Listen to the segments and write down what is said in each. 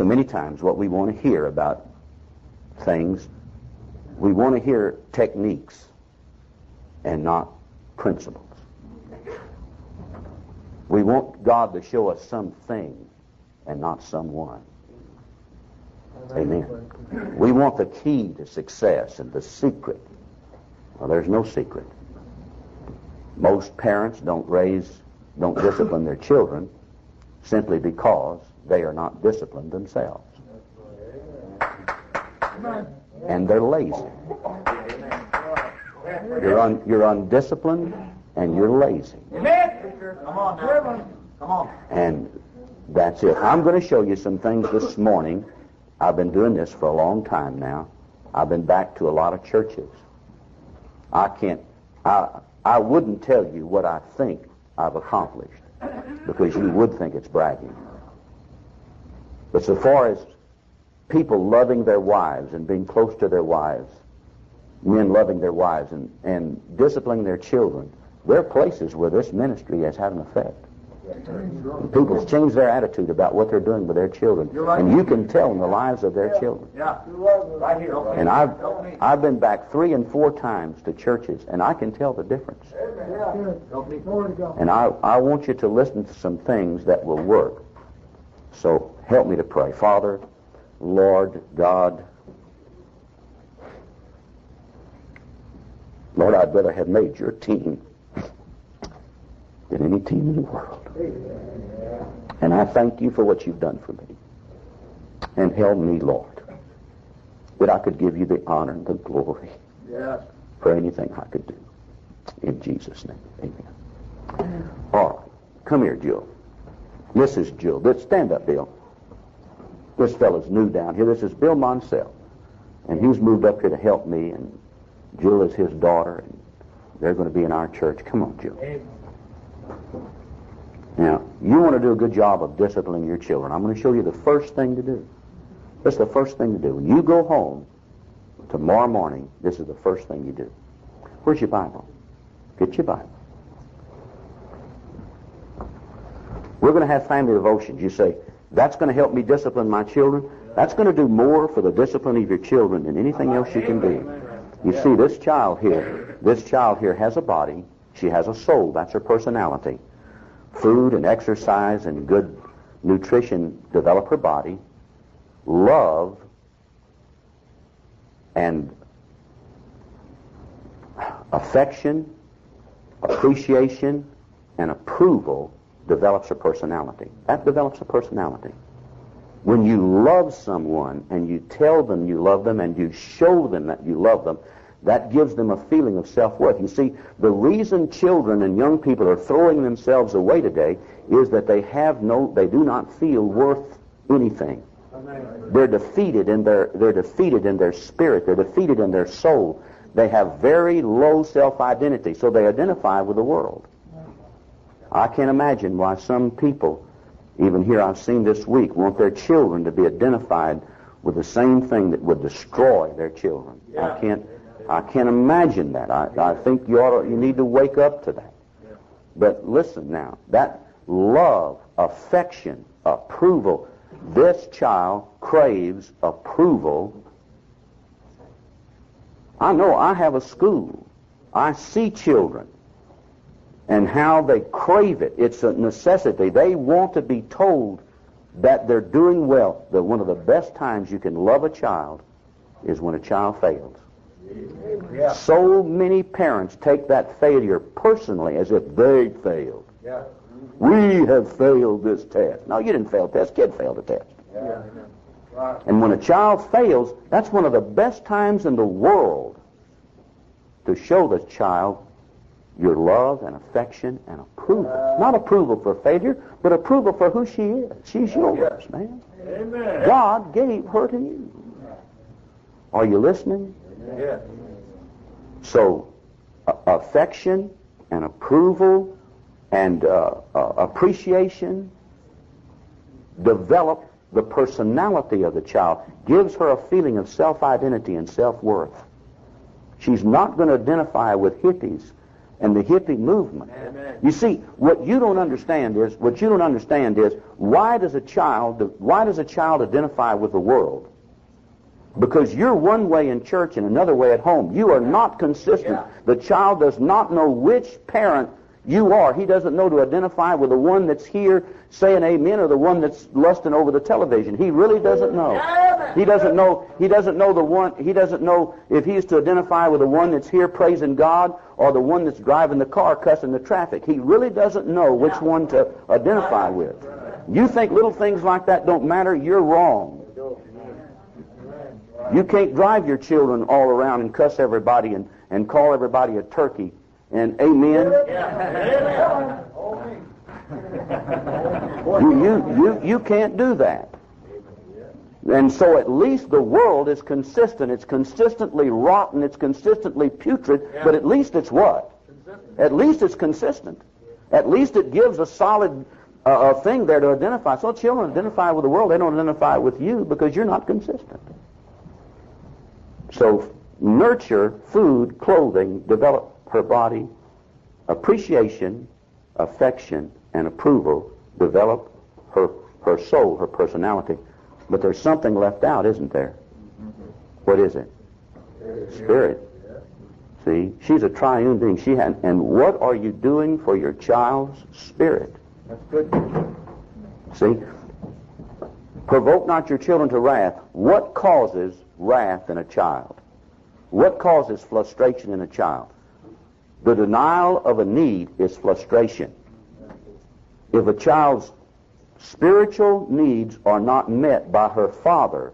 So many times what we want to hear about things, we want to hear techniques and not principles. We want God to show us something and not someone. Amen. We want the key to success and the secret. Well, there's no secret. Most parents don't discipline their children simply because they are not disciplined themselves. And they're lazy. You're undisciplined and you're lazy. Come on now. Come on. And that's it. I'm going to show you some things this morning. I've been doing this for a long time now. I've been back to a lot of churches. I wouldn't tell you what I think I've accomplished because you would think it's bragging. But so far as people loving their wives and being close to their wives, men loving their wives and disciplining their children, there are places where this ministry has had an effect. And people change their attitude about what they're doing with their children. And you can tell in the lives of their children. Yeah, right here. And I've been back 3 and 4 times to churches, and I can tell the difference. And I want you to listen to some things that will work. So help me to pray. Father, Lord God, Lord, I'd rather have made your team than any team in the world. And I thank you for what you've done for me. And help me, Lord, that I could give you the honor and the glory for anything I could do. In Jesus' name, amen. All right. Come here, Jill. This is Jill. Stand up, Bill. This fellow's new down here. This is Bill Monsell. And he's moved up here to help me, and Jill is his daughter, and they're going to be in our church. Come on, Jill. Now, you want to do a good job of disciplining your children. I'm going to show you the first thing to do. That's the first thing to do. When you go home tomorrow morning, this is the first thing you do. Where's your Bible? Get your Bible. We're going to have family devotions. You say, that's going to help me discipline my children. That's going to do more for the discipline of your children than anything else you can do. You see, this child here has a body. She has a soul. That's her personality. Food and exercise and good nutrition develop her body. Love and affection, appreciation, and approval develops her personality. That develops a personality. When you love someone and you tell them you love them and you show them that you love them, that gives them a feeling of self-worth. You see, the reason children and young people are throwing themselves away today is that they do not feel worth anything. They're defeated in their spirit. They're defeated in their soul. They have very low self-identity, so they identify with the world. I can't imagine why some people, even here I've seen this week, want their children to be identified with the same thing that would destroy their children. I can't imagine that. I think you need to wake up to that. But listen now, that love, affection, approval, this child craves approval. I know I have a school. I see children and how they crave it. It's a necessity. They want to be told that they're doing well. That one of the best times you can love a child is when a child fails. Yeah. So many parents take that failure personally as if they failed. Yeah. We have failed this test. No, you didn't fail the test. Kid failed the test. Yeah. Right. And when a child fails, that's one of the best times in the world to show the child your love and affection and approval. Not approval for failure, but approval for who she is. She's yours, man. Amen. God gave her to you. Are you listening? Yeah. So, affection and approval and appreciation develop the personality of the child, gives her a feeling of self-identity and self-worth. She's not going to identify with hippies and the hippie movement. Amen. You see, what you don't understand is why does a child identify with the world? Because you're one way in church and another way at home. You are not consistent. Yeah. The child does not know which parent you are. He doesn't know to identify with the one that's here saying amen or the one that's lusting over the television. He really doesn't know. He doesn't know if he's to identify with the one that's here praising God or the one that's driving the car cussing the traffic. He really doesn't know which one to identify with. You think little things like that don't matter? You're wrong. You can't drive your children all around and cuss everybody and call everybody a turkey. And amen. You can't do that. And so at least the world is consistent. It's consistently rotten. It's consistently putrid. But at least it's what? At least it's consistent. At least it gives a solid thing there to identify. So children identify with the world. They don't identify with you because you're not consistent. So nurture, food, clothing, develop her body, appreciation, affection, and approval, develop her soul, her personality. But there's something left out, isn't there? What is it? Spirit. See, she's a triune being. And what are you doing for your child's spirit? That's good. See? Provoke not your children to wrath. What causes wrath in a child? What causes frustration in a child? The denial of a need is frustration. If a child's spiritual needs are not met by her father,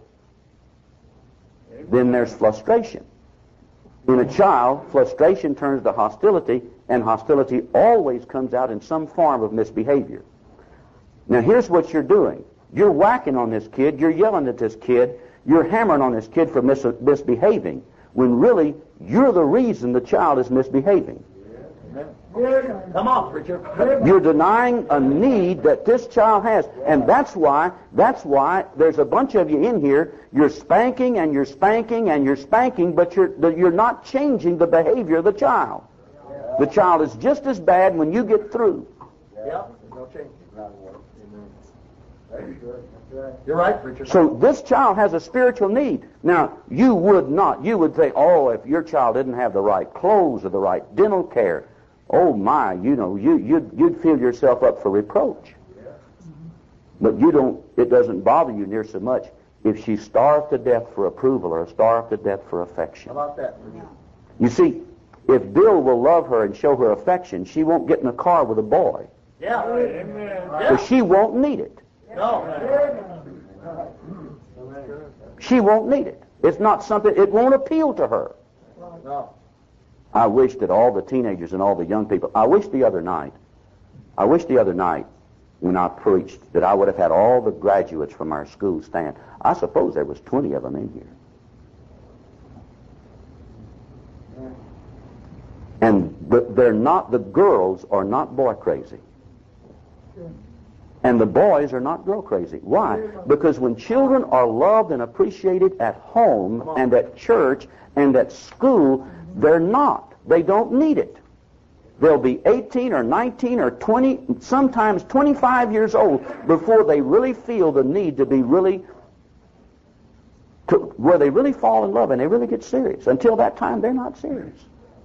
then there's frustration. In a child, frustration turns to hostility, and hostility always comes out in some form of misbehavior. Now here's what you're doing. You're whacking on this kid, you're yelling at this kid, you're hammering on this kid for misbehaving, when really you're the reason the child is misbehaving. Come on, preacher. You're denying a need that this child has. And that's why there's a bunch of you in here, you're spanking and you're spanking and you're spanking, but you're not changing the behavior of the child. The child is just as bad when you get through. Yeah, no change. You're right, preacher. So this child has a spiritual need. Now, you would think, oh, if your child didn't have the right clothes or the right dental care, oh my, you'd feel yourself up for reproach. But it doesn't bother you near so much if she's starved to death for approval or starved to death for affection. How about that, preacher? You see, if Bill will love her and show her affection, she won't get in a car with a boy. Yeah. Because she won't need it. No. She won't need it. It's not something, it won't appeal to her. No. I wish that all the teenagers and all the young people, I wish the other night when I preached that I would have had all the graduates from our school stand. I suppose there was 20 of them in here. And the girls are not boy crazy. And the boys are not girl crazy. Why? Because when children are loved and appreciated at home and at church and at school, they're not. They don't need it. They'll be 18 or 19 or 20, sometimes 25 years old before they really feel the need to be where they really fall in love and they really get serious. Until that time, they're not serious.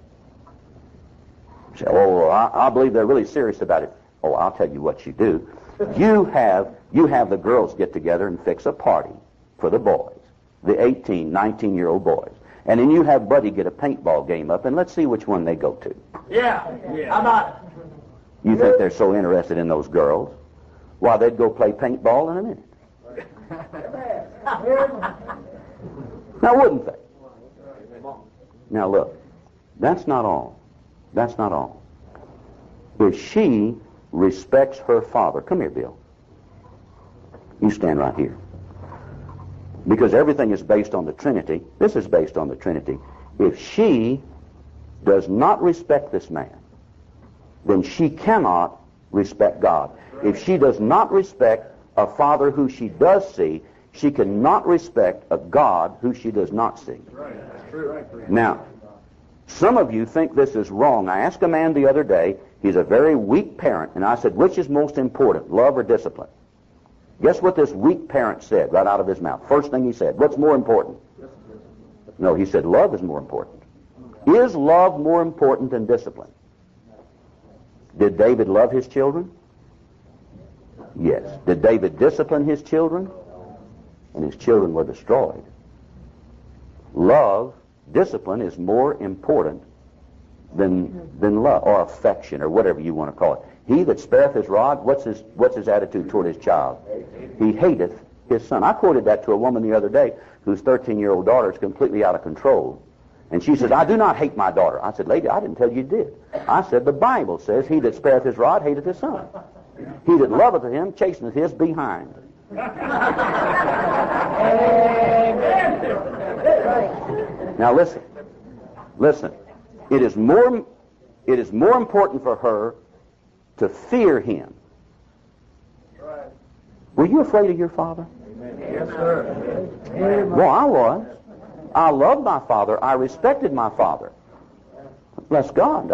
You say, oh, I believe they're really serious about it. Oh, I'll tell you what you do. You have the girls get together and fix a party for the boys, the 18, 19-year-old boys. And then you have Buddy get a paintball game up, and let's see which one they go to. Yeah. How about it? You think they're so interested in those girls? Why, they'd go play paintball in a minute. Now, wouldn't they? Now, look, that's not all. That's not all. If she respects her father, come here, Bill. You stand right here. Because everything is based on the Trinity. This is based on the Trinity. If she does not respect this man, then she cannot respect God. If she does not respect a father who she does see, she cannot respect a God who she does not see. Now, Some of you think this is wrong. I asked a man the other day, he's a very weak parent, and I said, which is most important, love or discipline? Guess what this weak parent said right out of his mouth? First thing he said, what's more important? No, he said love is more important. Is love more important than discipline? Did David love his children? Yes. Did David discipline his children? And his children were destroyed. Love, discipline is more important than love or affection or whatever you want to call it. He that spareth his rod, what's his attitude toward his child? He hateth his son. I quoted that to a woman the other day whose 13-year-old daughter is completely out of control. And she says, I do not hate my daughter. I said, lady, I didn't tell you did. I said, the Bible says, he that spareth his rod hateth his son. He that loveth him chasteneth his behind. Now listen. It is more important for her to fear him. Were you afraid of your father? Yes, sir. Well, I was. I loved my father. I respected my father. Bless God.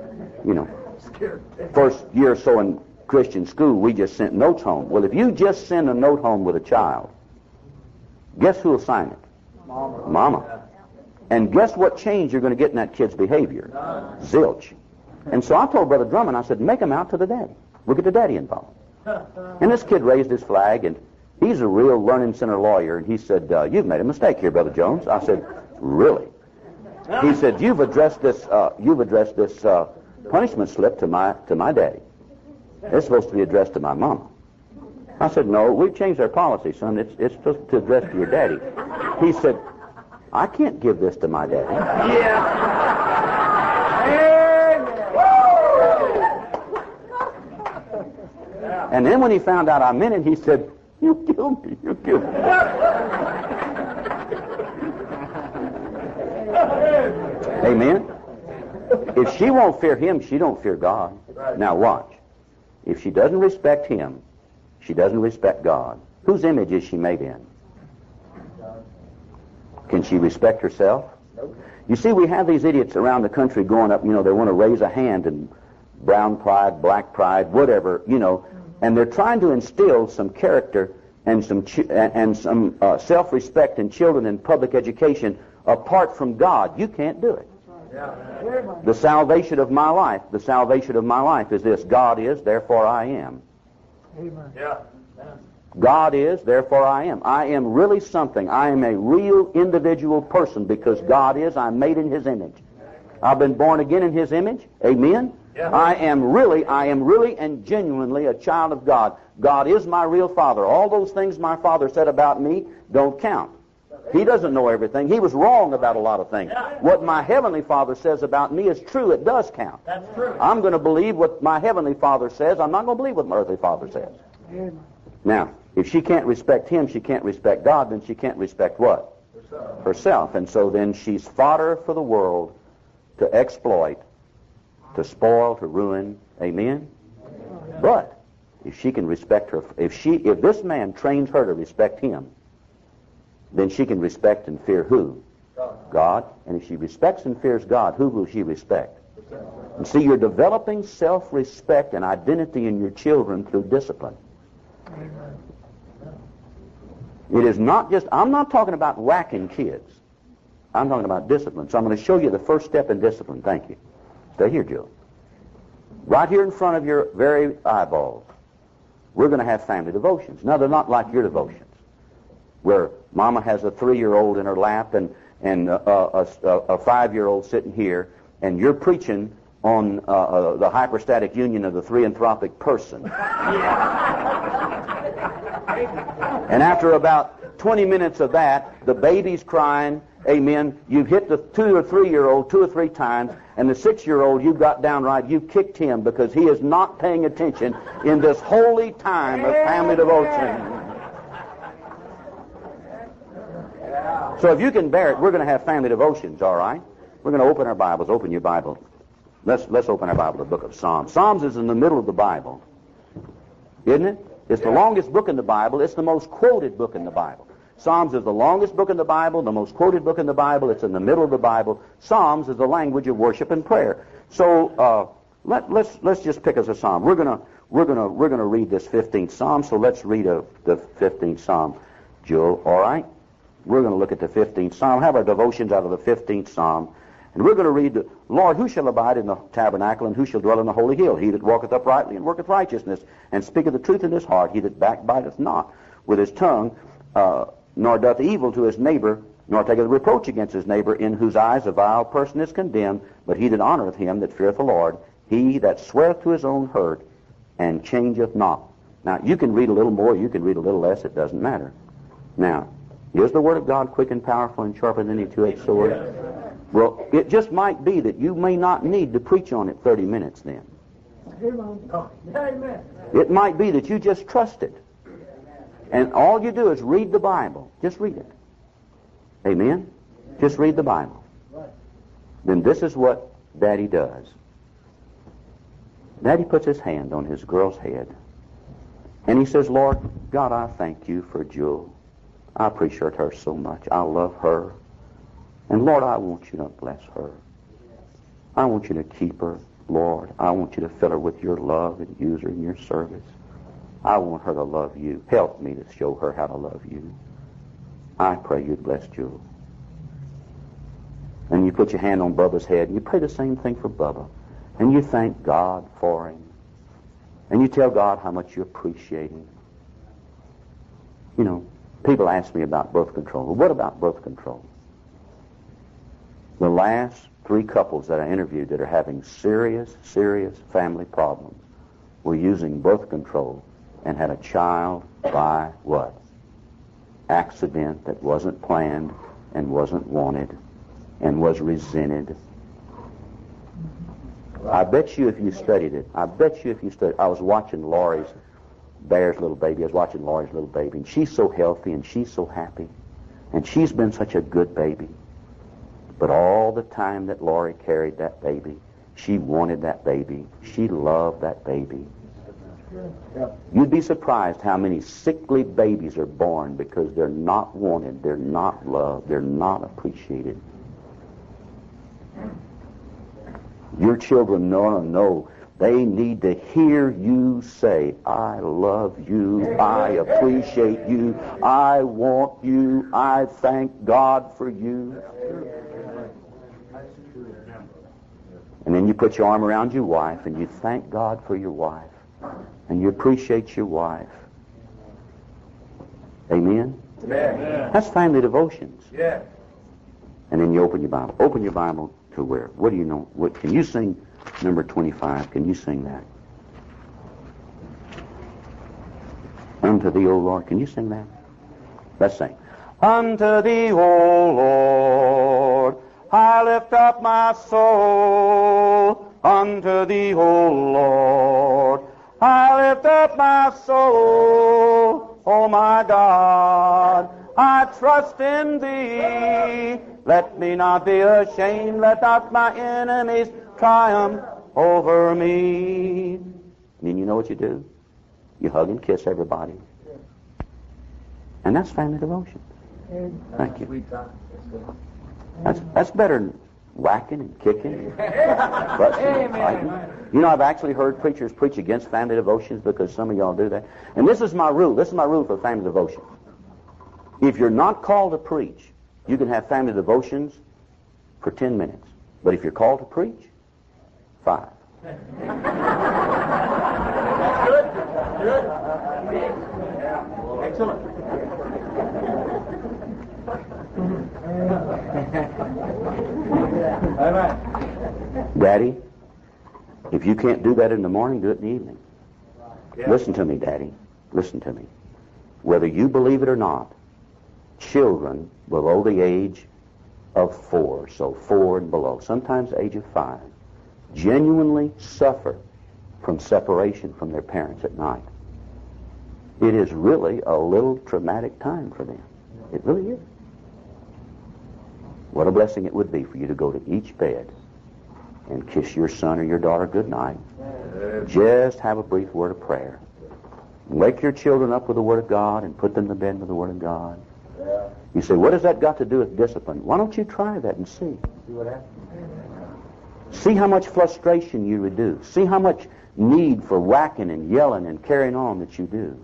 First year or so in Christian school, we just sent notes home. Well, if you just send a note home with a child, guess who will sign it? Mama. And guess what change you're going to get in that kid's behavior? Zilch. And so I told Brother Drummond, I said, make him out to the daddy. We'll get the daddy involved. And this kid raised his flag, and he's a real learning center lawyer, and he said, you've made a mistake here, Brother Jones. I said, really? He said, you've addressed this punishment slip to my daddy. It's supposed to be addressed to my mama. I said, no, we've changed our policy, son. It's supposed to address to your daddy. He said, I can't give this to my daddy. And then when he found out I meant it, he said, you killed me. Amen? If she won't fear him, she don't fear God. Now watch. If she doesn't respect him, she doesn't respect God. Whose image is she made in? Can she respect herself? You see, we have these idiots around the country going up, they want to raise a hand in brown pride, black pride, whatever, and they're trying to instill some character and some self-respect in children in public education apart from God. You can't do it. The salvation of my life is this: God is, therefore I am. Amen. God is, therefore I am. I am really something. I am a real individual person because God is. I'm made in his image. I've been born again in his image. Amen? Yeah. I am really and genuinely a child of God. God is my real father. All those things my father said about me don't count. He doesn't know everything. He was wrong about a lot of things. What my heavenly Father says about me is true. It does count. That's true. I'm going to believe what my heavenly Father says. I'm not going to believe what my earthly father says. Now, if she can't respect him, she can't respect God, then she can't respect what? Herself. And so then she's fodder for the world to exploit, to spoil, to ruin. Amen? But if she can respect her, if this man trains her to respect him, then she can respect and fear who? God. And if she respects and fears God, who will she respect? And see, you're developing self-respect and identity in your children through discipline. It is not just, I'm not talking about whacking kids. I'm talking about discipline. So I'm going to show you the first step in discipline. Thank you. Stay here, Joe. Right here in front of your very eyeballs, we're going to have family devotions. Now, they're not like your devotions, where Mama has a 3-year-old in her lap and a 5-year-old sitting here, and you're preaching on the hypostatic union of the three-anthropic person. And after about 20 minutes of that, the baby's crying, amen, you've hit the 2 or 3-year-old 2 or 3 times, and the 6-year-old, you've got downright, you kicked him because he is not paying attention in this holy time of family devotion. So if you can bear it, we're going to have family devotions, all right? We're going to open our Bibles. Open your Bible. Let's open our Bible to the book of Psalms. Psalms is in the middle of the Bible, isn't it? It's the longest book in the Bible. It's the most quoted book in the Bible. Psalms is the longest book in the Bible, the most quoted book in the Bible. It's in the middle of the Bible. Psalms is the language of worship and prayer. So let's just pick as a psalm. We're gonna read this 15th Psalm. So let's read the 15th Psalm, Joel. All right. We're going to look at the 15th Psalm. Have our devotions out of the 15th Psalm. And we're going to read, Lord, who shall abide in the tabernacle, and who shall dwell in the holy hill? He that walketh uprightly and worketh righteousness, and speaketh the truth in his heart. He that backbiteth not with his tongue, nor doth evil to his neighbor, nor taketh reproach against his neighbor, in whose eyes a vile person is condemned. But he that honoreth him that feareth the Lord, he that sweareth to his own hurt, and changeth not. Now, you can read a little more, you can read a little less, it doesn't matter. Now, is the Word of God quick and powerful and sharper than any two-edged sword? Well, it just might be that you may not need to preach on it 30 minutes then. It might be that you just trust it. And all you do is read the Bible. Just read it. Amen? Just read the Bible. Then this is what Daddy does. Daddy puts his hand on his girl's head. And he says, Lord, God, I thank you for Jewel. I appreciate her so much. I love her. And Lord, I want you to bless her. I want you to keep her, Lord. I want you to fill her with your love and use her in your service. I want her to love you. Help me to show her how to love you. I pray you'd bless Jewel. And you put your hand on Bubba's head, and you pray the same thing for Bubba. And you thank God for him. And you tell God how much you appreciate him. You know, people ask me about birth control. Well, what about birth control? The last 3 couples that I interviewed that are having serious, serious family problems were using birth control and had a child by what? Accident that wasn't planned and wasn't wanted and was resented. I bet you if you studied it, I was watching Laurie's Bear's little baby. I was watching Laurie's little baby, and she's so healthy and she's so happy, and she's been such a good baby. But all the time that Laurie carried that baby, she wanted that baby. She loved that baby. You'd be surprised how many sickly babies are born because they're not wanted, they're not loved, they're not appreciated. Your children know. They need to hear you say, I love you, I appreciate you, I want you, I thank God for you. And then you put your arm around your wife and you thank God for your wife. And you appreciate your wife. Amen? Amen. That's family devotions. Yeah. And then you open your Bible. Open your Bible to where? What do you know? What can you sing? Number 25. Can you sing that? Unto thee, O Lord. Can you sing that? Let's sing. Unto thee, O Lord, I lift up my soul. Unto thee, O Lord, I lift up my soul. O my God, I trust in thee. Let me not be ashamed. Let not my enemies triumph over me. And then you know what you do? You hug and kiss everybody. And that's family devotion. Thank you. That's better than whacking and kicking and busting and fighting. You know, I've actually heard preachers preach against family devotions because some of y'all do that. And this is my rule. This is my rule for family devotion. If you're not called to preach, you can have family devotions for 10 minutes. But if you're called to preach, 5. That's good. Good. Excellent. All right. Daddy, if you can't do that in the morning, do it in the evening. Yeah. Listen to me, Daddy. Listen to me. Whether you believe it or not, children below the age of 4, so 4 and below, sometimes the age of 5, genuinely suffer from separation from their parents at night. It is really a little traumatic time for them. It really is. What a blessing it would be for you to go to each bed and kiss your son or your daughter good night. Just have a brief word of prayer. Wake your children up with the Word of God and put them to bed with the Word of God. You say, what has that got to do with discipline? Why don't you try that and see? See what happens? See how much frustration you reduce. See how much need for whacking and yelling and carrying on that you do.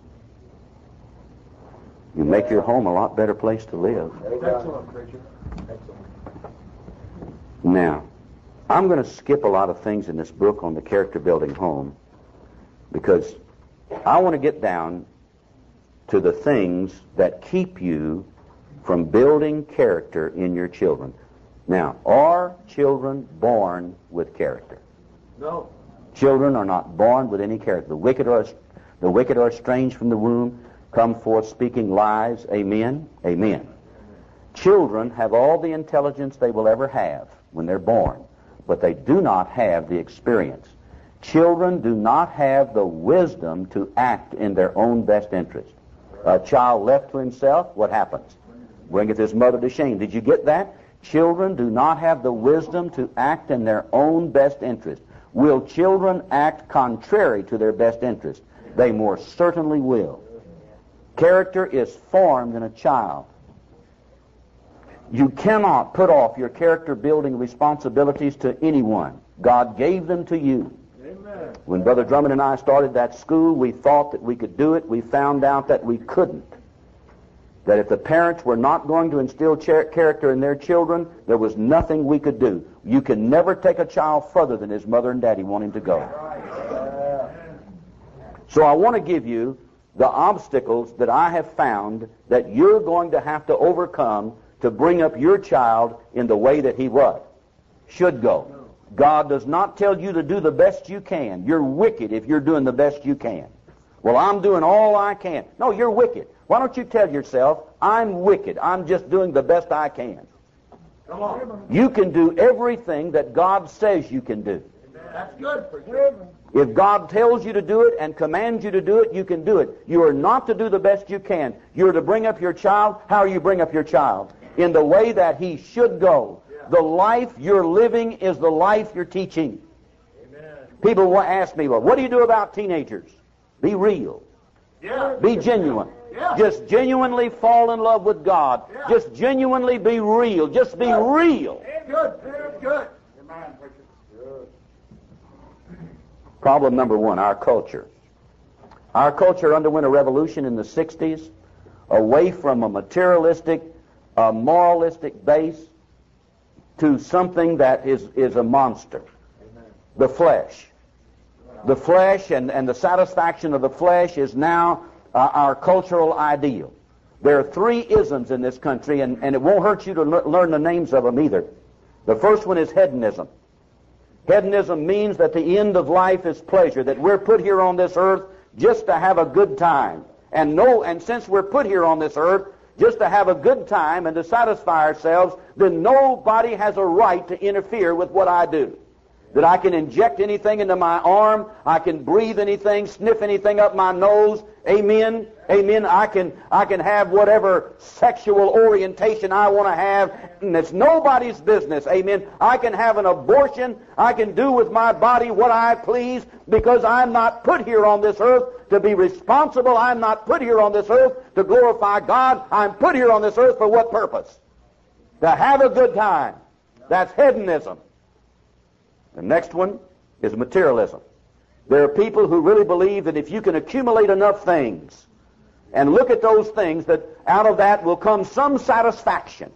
You make your home a lot better place to live. Excellent, preacher. Excellent. Now, I'm going to skip a lot of things in this book on the character-building home because I want to get down to the things that keep you from building character in your children. Now, are children born with character? No. Children are not born with any character. The wicked are estranged from the womb, come forth speaking lies. Amen? Amen. Children have all the intelligence they will ever have when they're born, but they do not have the experience. Children do not have the wisdom to act in their own best interest. A child left to himself, what happens? Bringeth his mother to shame. Did you get that? Children do not have the wisdom to act in their own best interest. Will children act contrary to their best interest? They more certainly will. Character is formed in a child. You cannot put off your character-building responsibilities to anyone. God gave them to you. Amen. When Brother Drummond and I started that school, we thought that we could do it. We found out that we couldn't. That if the parents were not going to instill character in their children, there was nothing we could do. You can never take a child further than his mother and daddy want him to go. So I want to give you the obstacles that I have found that you're going to have to overcome to bring up your child in the way that he what? Should go. God does not tell you to do the best you can. You're wicked if you're doing the best you can. Well, I'm doing all I can. No, you're wicked. Why don't you tell yourself, I'm wicked. I'm just doing the best I can. Come on. You can do everything that God says you can do. That's good, preacher. If God tells you to do it and commands you to do it, you can do it. You are not to do the best you can. You're to bring up your child. How do you bring up your child? In the way that he should go. The life you're living is the life you're teaching. Amen. People will ask me, well, what do you do about teenagers? Be real. Yeah. Be genuine. Yeah. Just genuinely fall in love with God. Yeah. Just genuinely be real. Just be real. Good. Good. Amen, preacher. Good. Problem number one, our culture. Our culture underwent a revolution in the 60s away from a materialistic, a moralistic base to something that is a monster. Amen. The flesh. The flesh and the satisfaction of the flesh is now our cultural ideal. There are 3 isms in this country, and it won't hurt you to learn the names of them either. The first one is hedonism. Hedonism means that the end of life is pleasure, that we're put here on this earth just to have a good time. And since we're put here on this earth just to have a good time and to satisfy ourselves, then nobody has a right to interfere with what I do. That I can inject anything into my arm, I can breathe anything, sniff anything up my nose. Amen. Amen. I can have whatever sexual orientation I want to have, and it's nobody's business. Amen. I can have an abortion. I can do with my body what I please because I'm not put here on this earth to be responsible. I'm not put here on this earth to glorify God. I'm put here on this earth for what purpose? To have a good time. That's hedonism. The next one is materialism. There are people who really believe that if you can accumulate enough things and look at those things, that out of that will come some satisfaction.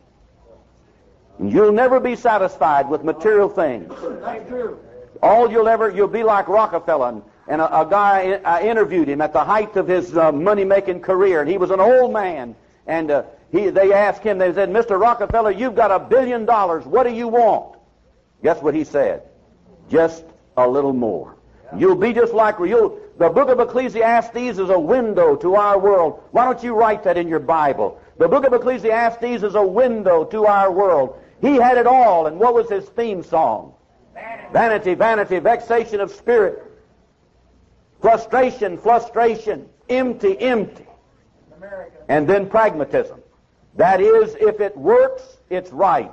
And you'll never be satisfied with material things. That's true. You'll be like Rockefeller. And a guy, I interviewed him at the height of his money-making career, and he was an old man. And they asked him, they said, Mr. Rockefeller, you've got $1 billion. What do you want? Guess what he said? Just a little more. You'll be just like the book of Ecclesiastes is a window to our world. Why don't you write that in your Bible? The book of Ecclesiastes is a window to our world. He had it all, and what was his theme song? Vanity, vanity, vexation of spirit. Frustration, frustration. Empty, empty. And then pragmatism. That is, if it works, it's right.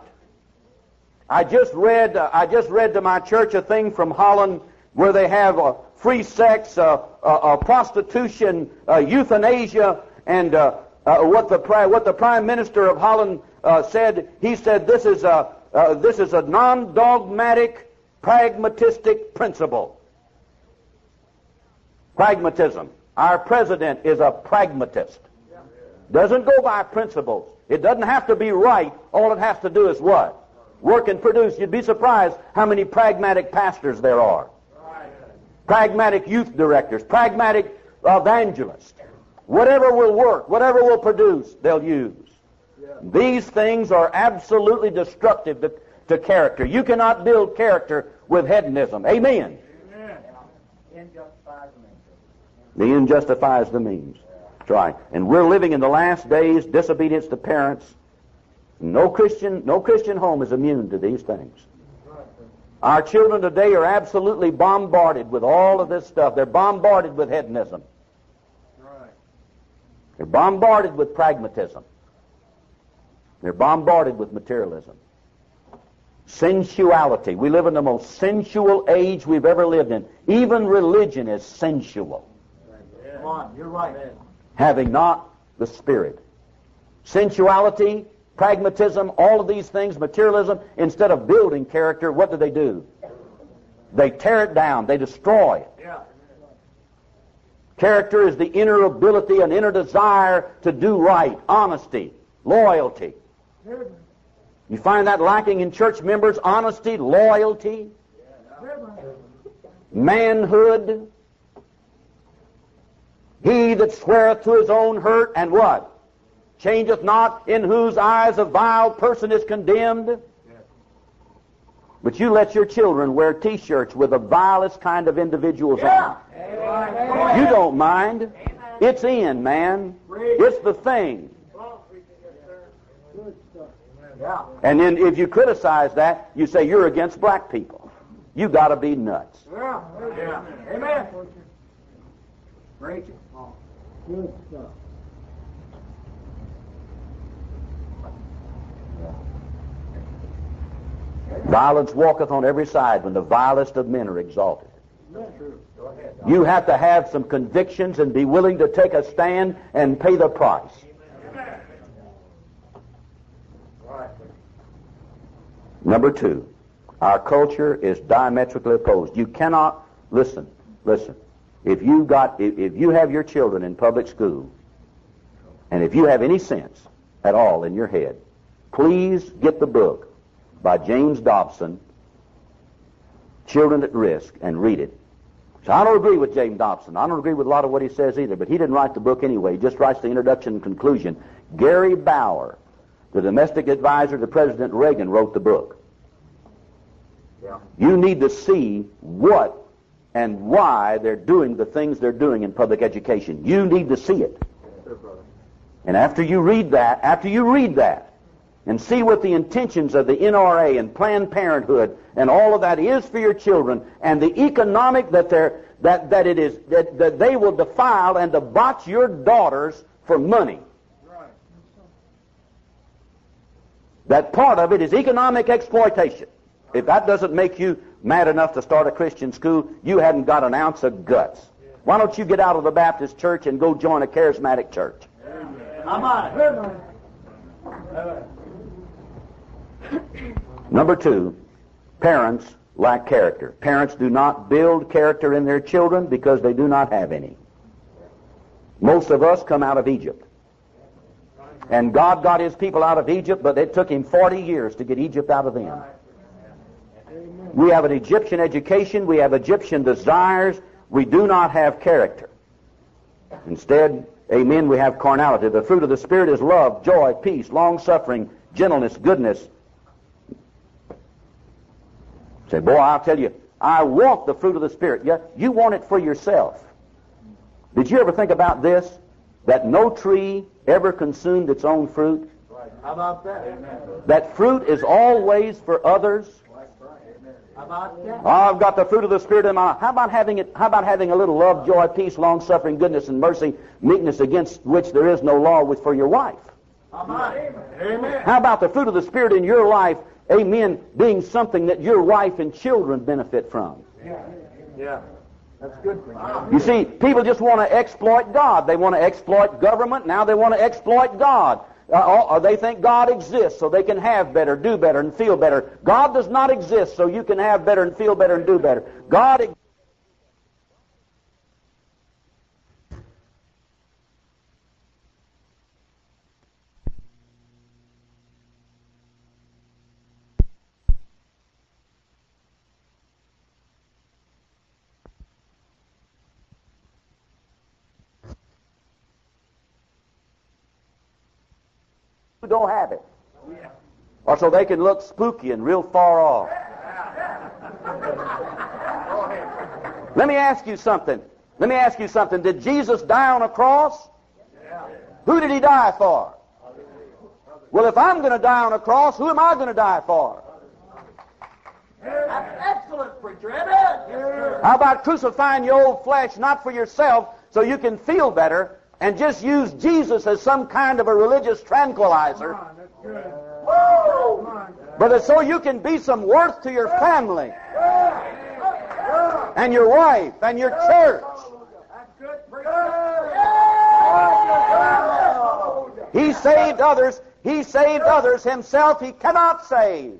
I just read to my church a thing from Holland where they have free sex, prostitution, euthanasia, and what the Prime Minister of Holland said. He said this is a non-dogmatic, pragmatistic principle. Pragmatism. Our president is a pragmatist. Doesn't go by principles. It doesn't have to be right. All it has to do is what? Work and produce. You'd be surprised how many pragmatic pastors there are. Pragmatic youth directors, pragmatic evangelists. Whatever will work, whatever will produce, they'll use. These things are absolutely destructive to character. You cannot build character with hedonism. Amen. The end justifies the means. That's right. And we're living in the last days, disobedience to parents. No Christian home is immune to these things. Our children today are absolutely bombarded with all of this stuff. They're bombarded with hedonism. They're bombarded with pragmatism. They're bombarded with materialism. Sensuality. We live in the most sensual age we've ever lived in. Even religion is sensual. Come on, you're right. Having not the Spirit. Sensuality, pragmatism, all of these things, materialism, instead of building character, what do? They tear it down. They destroy it. Yeah. Character is the inner ability and inner desire to do right, honesty, loyalty. You find that lacking in church members, honesty, loyalty, manhood. He that sweareth to his own hurt, and what? Changeth not, in whose eyes a vile person is condemned. But you let your children wear T-shirts with the vilest kind of individuals on. You don't mind. It's in, man. It's the thing. And then if you criticize that, you say you're against black people. You got to be nuts. Yeah. Amen. Great. Good stuff. Violence walketh on every side when the vilest of men are exalted. You have to have some convictions and be willing to take a stand and pay the price. Number two, our culture is diametrically opposed. You cannot, listen. If you have your children in public school, and if you have any sense at all in your head, please get the book by James Dobson, Children at Risk, and read it. So I don't agree with James Dobson. I don't agree with a lot of what he says either, but he didn't write the book anyway. He just writes the introduction and conclusion. Gary Bauer, the domestic advisor to President Reagan, wrote the book. Yeah. You need to see what and why they're doing the things they're doing in public education. You need to see it. And after you read that, and see what the intentions of the NRA and Planned Parenthood and all of that is for your children, and the economic that they will defile and debauch your daughters for money. Right. That part of it is economic exploitation. If that doesn't make you mad enough to start a Christian school, you haven't got an ounce of guts. Why don't you get out of the Baptist church and go join a charismatic church? I'm on it. Number two, parents lack character. Parents do not build character in their children because they do not have any. Most of us come out of Egypt. And God got his people out of Egypt, but it took him 40 years to get Egypt out of them. We have an Egyptian education. We have Egyptian desires. We do not have character. Instead, amen, we have carnality. The fruit of the Spirit is love, joy, peace, long-suffering, gentleness, goodness. Say, boy, I'll tell you, I want the fruit of the Spirit. Yeah, you want it for yourself. Did you ever think about this? That no tree ever consumed its own fruit? How about that? That fruit is always for others. How about that? Oh, I've got the fruit of the Spirit in my life. How about having a little love, joy, peace, long-suffering, goodness, and mercy, meekness, against which there is no law, for your wife? How about it? Amen. How about the fruit of the Spirit in your life, amen, being something that your wife and children benefit from? Yeah. That's good for you. You see, people just want to exploit God. They want to exploit government. Now they want to exploit God. Or they think God exists so they can have better, do better, and feel better. God does not exist so you can have better and feel better and do better. God exists. Who don't have it. Or so they can look spooky and real far off. Let me ask you something. Did Jesus die on a cross? Who did he die for? Well, if I'm going to die on a cross, who am I going to die for? That's excellent, preacher. Amen. How about crucifying your old flesh, not for yourself, so you can feel better, and just use Jesus as some kind of a religious tranquilizer, but it's so you can be some worth to your family and your wife and your church. That's good, preacher. He saved others. He saved others. Himself he cannot save.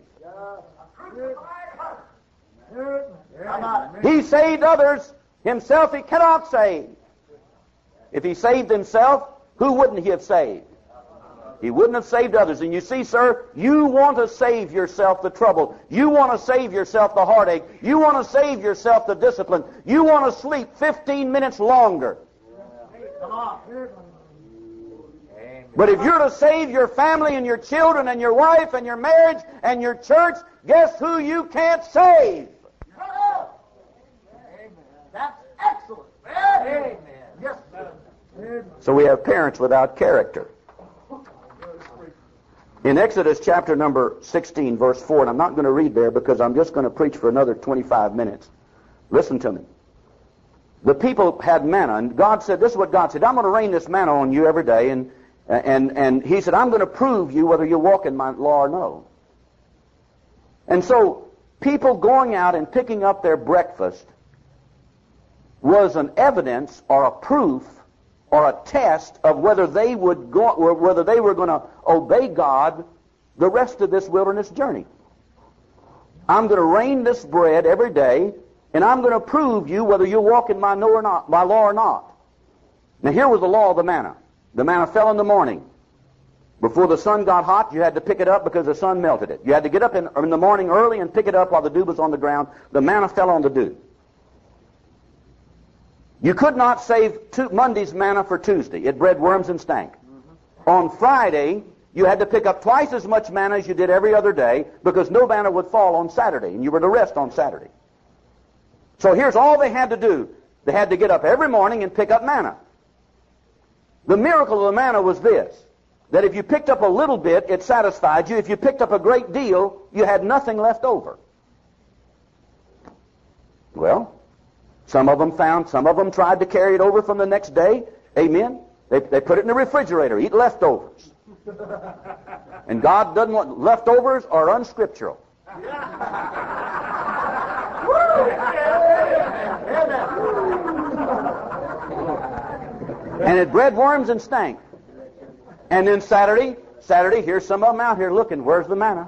He saved others. Himself he cannot save. If he saved himself, who wouldn't he have saved? He wouldn't have saved others. And you see, sir, you want to save yourself the trouble. You want to save yourself the heartache. You want to save yourself the discipline. You want to sleep 15 minutes longer. Come on. But if you're to save your family and your children and your wife and your marriage and your church, guess who you can't save? That's excellent. Amen. Yes, sir. So we have parents without character. In Exodus chapter number 16, verse 4, and I'm not going to read there because I'm just going to preach for another 25 minutes. Listen to me. The people had manna, and God said, this is what God said, I'm going to rain this manna on you every day, and He said, I'm going to prove you whether you walk in my law or no. And so, people going out and picking up their breakfast was an evidence or a proof or a test of whether they would go, or whether they were going to obey God the rest of this wilderness journey. I'm going to rain this bread every day, and I'm going to prove you whether you walk in my law or not. Now here was the law of the manna. The manna fell in the morning. Before the sun got hot, you had to pick it up because the sun melted it. You had to get up in the morning early and pick it up while the dew was on the ground. The manna fell on the dew. You could not save Monday's manna for Tuesday. It bred worms and stank. On Friday, you had to pick up twice as much manna as you did every other day because no manna would fall on Saturday, and you were to rest on Saturday. So here's all they had to do. They had to get up every morning and pick up manna. The miracle of the manna was this, that if you picked up a little bit, it satisfied you. If you picked up a great deal, you had nothing left over. Well, some of them tried to carry it over from the next day. Amen. They put it in the refrigerator, eat leftovers. And God doesn't want leftovers are unscriptural. And it bred worms and stank. And then Saturday, here's some of them out here looking, where's the manna?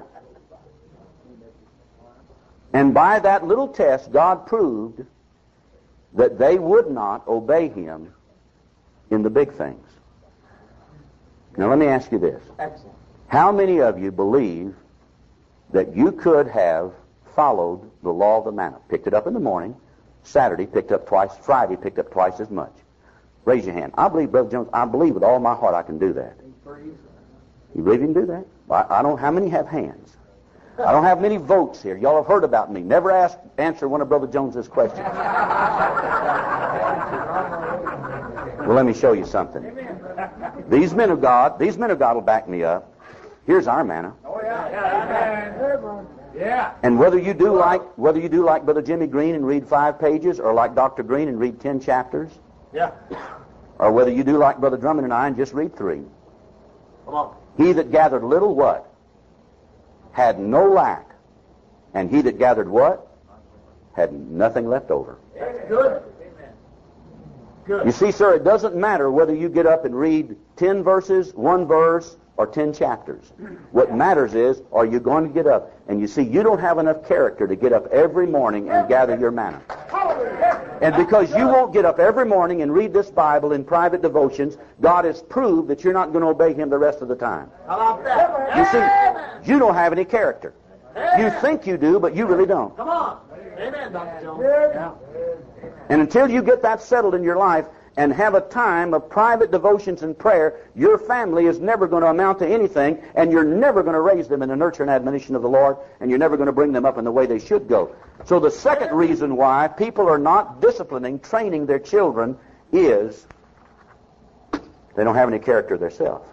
And by that little test, God proved that they would not obey Him in the big things. Now let me ask you this. Excellent. How many of you believe that you could have followed the law of the manna? Picked it up in the morning, Saturday picked up twice, Friday picked up twice as much. Raise your hand. I believe, Brother Jones, I believe with all my heart I can do that. You believe you can do that? I don't. How many have hands? I don't have many votes here. Y'all have heard about me. Never answer one of Brother Jones's questions. Well, let me show you something. These men of God will back me up. Here's our manna. Oh yeah. Yeah. And whether you do like Brother Jimmy Green and read 5 pages, or like Dr. Green and read 10 chapters, Yeah. or whether you do like Brother Drummond and I and just read 3. Come on. He that gathered little what? Had no lack. And he that gathered what? Had nothing left over. That's good. Good. You see, sir, it doesn't matter whether you get up and read 10 verses, 1 verse, or 10 chapters. What matters is, are you going to get up? And you see, you don't have enough character to get up every morning and gather your manna. And because you won't get up every morning and read this Bible in private devotions, God has proved that you're not going to obey Him the rest of the time. How about that? You see, you don't have any character. You think you do, but you really don't. Come on. Amen, Dr. Jones. Yeah. And until you get that settled in your life and have a time of private devotions and prayer, your family is never going to amount to anything, and you're never going to raise them in the nurture and admonition of the Lord, and you're never going to bring them up in the way they should go. So the second reason why people are not disciplining, training their children is they don't have any character themselves.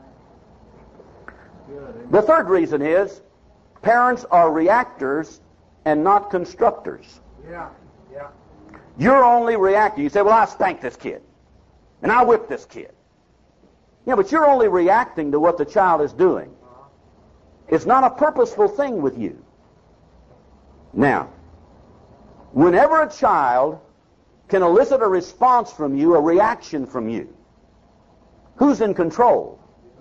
The third reason is parents are reactors and not constructors. Yeah. Yeah. You're only reacting. You say, well, I spanked this kid, and I whipped this kid. Yeah, but you're only reacting to what the child is doing. It's not a purposeful thing with you. Now, whenever a child can elicit a response from you, a reaction from you, who's in control?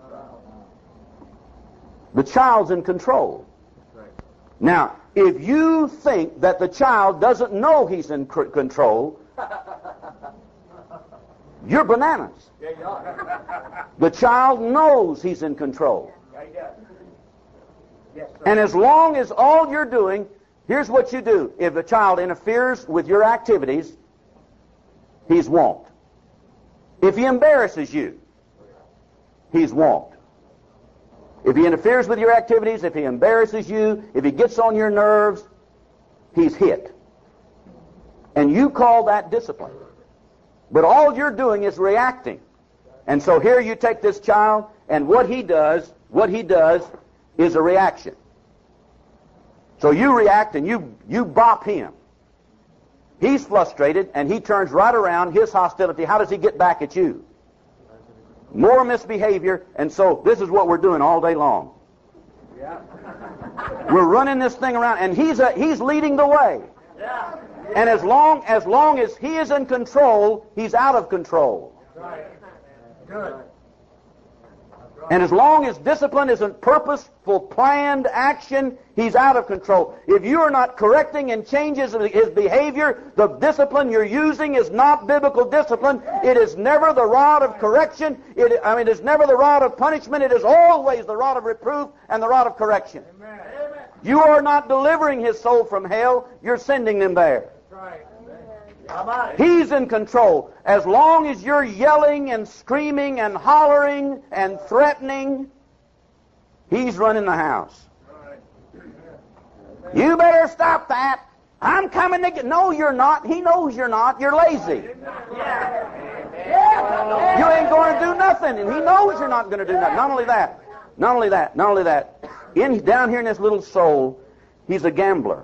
The child's in control. Now, if you think that the child doesn't know he's in control, you're bananas. Yeah, you are. The child knows he's in control. Yeah, he does. Yes, sir. And as long as all you're doing, here's what you do. If the child interferes with your activities, he's won't. If he embarrasses you, he's won't. If he interferes with your activities, if he embarrasses you, if he gets on your nerves, he's hit. And you call that discipline. But all you're doing is reacting. And so here you take this child, and what he does is a reaction. So you react and you bop him. He's frustrated, and he turns right around, his hostility. How does he get back at you? More misbehavior, and so this is what we're doing all day long. Yeah. We're running this thing around, and he's leading the way. Yeah. And as long as he is in control, he's out of control. Right. Good. And as long as discipline isn't purposeful, planned action, he's out of control. If you are not correcting and changes his behavior, the discipline you're using is not biblical discipline. It is never the rod of correction. It is never the rod of punishment. It is always the rod of reproof and the rod of correction. Amen. You are not delivering his soul from hell. You're sending them there. That's right. How about it? He's in control. As long as you're yelling and screaming and hollering and threatening, he's running the house. You better stop that. I'm coming to get... No, you're not. He knows you're not. You're lazy. You ain't going to do nothing, and he knows you're not going to do nothing. Not only that. Down here in this little soul, he's a gambler.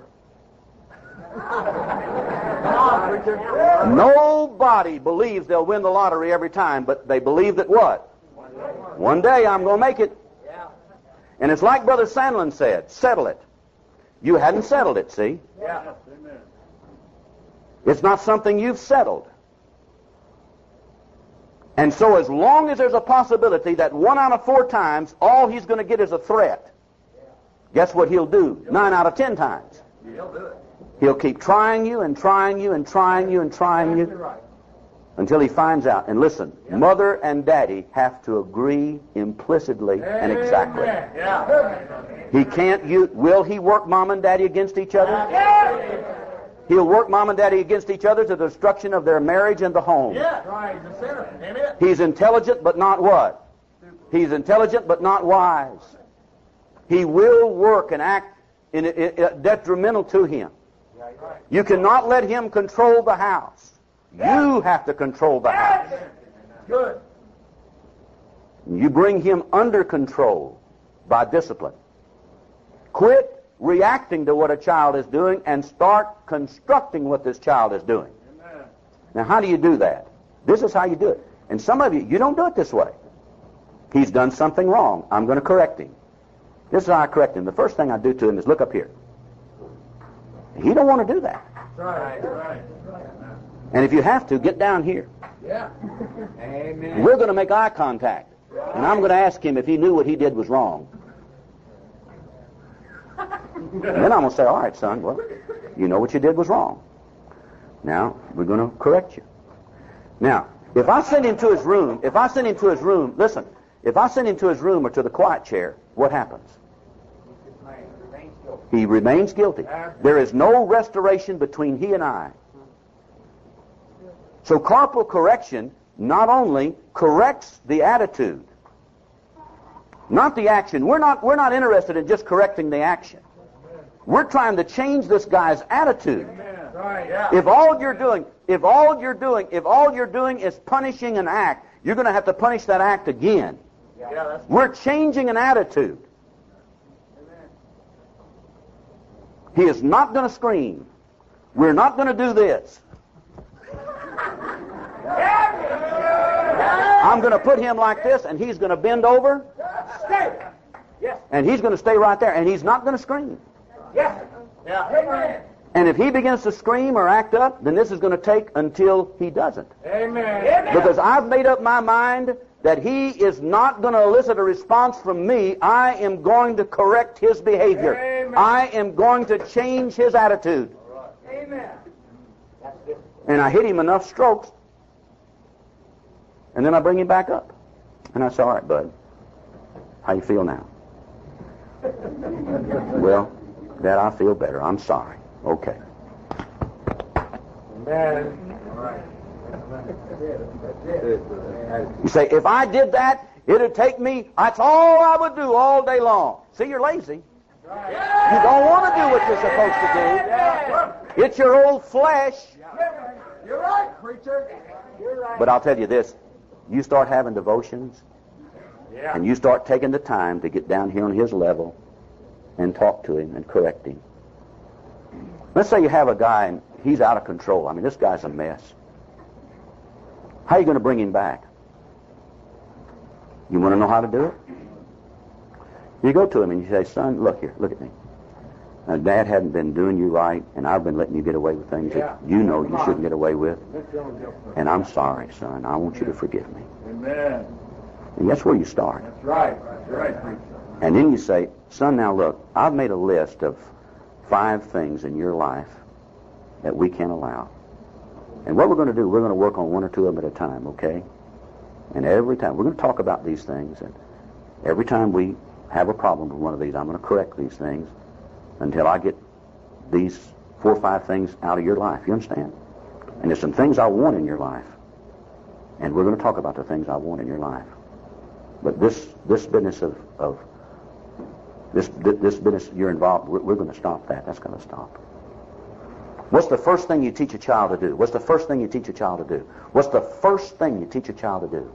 Nobody believes they'll win the lottery every time, but they believe that what? One day I'm going to make it. And it's like Brother Sandlin said, settle it. You hadn't settled it, see? Yeah. It's not something you've settled. And so as long as there's a possibility that 1 out of 4 times, all he's going to get is a threat, guess what he'll do? 9 out of 10 times. He'll do it. He'll keep trying you and trying you and trying you and trying You're you right. until he finds out. And listen, Mother and Daddy have to agree implicitly and exactly. Yeah. He can't. Will he work Mom and Daddy against each other? He'll work Mom and Daddy against each other to the destruction of their marriage and the home. Yeah. Right. He's a sinner. Amen. He's intelligent, but not what? He's intelligent, but not wise. He will work and act detrimental to him. You cannot let him control the house. You have to control the house. Good. You bring him under control by discipline. Quit reacting to what a child is doing and start constructing what this child is doing. Amen. Now, how do you do that? This is how you do it. And some of you don't do it this way. He's done something wrong. I'm going to correct him. This is how I correct him. The first thing I do to him is look up here. He don't want to do that. Right. Right. And if you have to, get down here. Yeah. Amen. We're going to make eye contact. And I'm going to ask him if he knew what he did was wrong. And then I'm going to say, all right, son, well, you know what you did was wrong. Now, we're going to correct you. Now, if I send him to his room, listen, if I send him to his room or to the quiet chair, what happens? He remains guilty. There is no restoration between he and I. So corporal correction not only corrects the attitude, not the action. We're not interested in just correcting the action. We're trying to change this guy's attitude. Right, yeah. If all you're doing is punishing an act, you're going to have to punish that act again. Yeah, that's We're changing an attitude. He is not going to scream. We're not going to do this. I'm going to put him like this, and he's going to bend over, and he's going to stay right there, and he's not going to scream. Yes. Yeah. Amen. And if he begins to scream or act up, then this is going to take until he doesn't. Amen. Because I've made up my mind that he is not going to elicit a response from me. I am going to correct his behavior. Amen. I am going to change his attitude. Amen. And I hit him enough strokes, and then I bring him back up. And I say, all right, bud, how you feel now? Well, Dad, I feel better. I'm sorry. Okay. Amen. You say, if I did that, it'd take me, that's all I would do all day long. See, you're lazy. You don't want to do what you're supposed to do. It's your old flesh. You're right, preacher. You're right. But I'll tell you this, you start having devotions, Yeah. and you start taking the time to get down here on his level and talk to him and correct him. Let's say you have a guy and he's out of control. I mean, this guy's a mess. How are you going to bring him back? You want to know how to do it? You go to him and you say, son, look here, look at me. Now, Dad hadn't been doing you right, and I've been letting you get away with things that you know you shouldn't get away with. And I'm sorry, son. I want you to forgive me. Amen. And that's where you start. That's right. That's right, preacher. And then you say, son, now look, I've made a list of 5 things in your life that we can't allow. And what we're going to do, we're going to work on 1 or 2 of them at a time, okay? And every time, we're going to talk about these things, and every time we have a problem with one of these, I'm going to correct these things until I get these 4 or 5 things out of your life. You understand? And there's some things I want in your life. And we're going to talk about the things I want in your life. But this business of this business you're involved, we're going to stop that. That's going to stop. What's the first thing you teach a child to do? What's the first thing you teach a child to do? What's the first thing you teach a child to do?